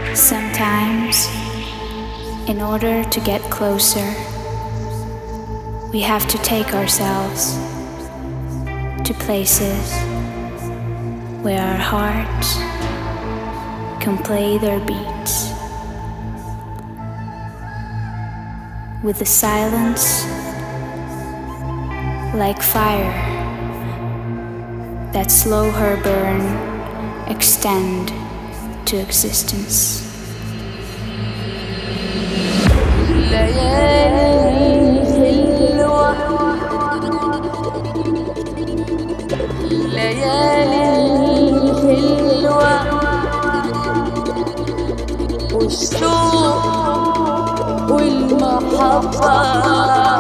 Sometimes, in order to get closer, we have to take ourselves to places where our hearts can play their beats. With the silence like fire that slow her burn extend to existence. والشوق والمحبة